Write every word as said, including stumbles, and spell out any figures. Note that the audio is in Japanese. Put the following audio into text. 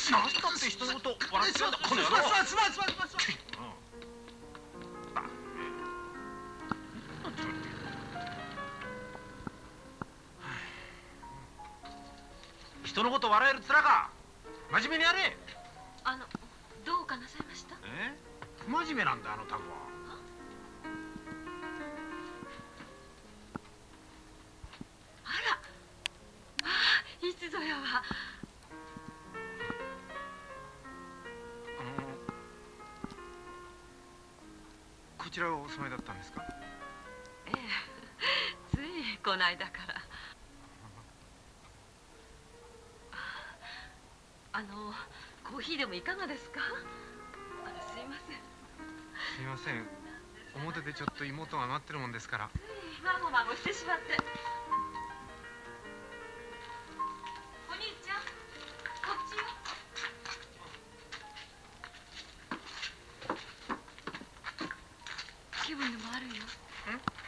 何だって人のこと笑ってんだこの野郎。 すまんすまんすまんすまんすまん。 人のこと笑える面か。真面目にやれ。 あのどうかなさいました？ え？不真面目なんだあのタコは。 あら、まあいつぞやは。 あのこちらはお住まいだったんですか？ ええ、ついこの間から。あのコーヒーでもいかがですか？あら、すいません。 すいません、表でちょっと妹が待ってるもんですから。 ついまごまごしてしまって。お兄ちゃん、こっちよ。気分でもあるよ。 ん？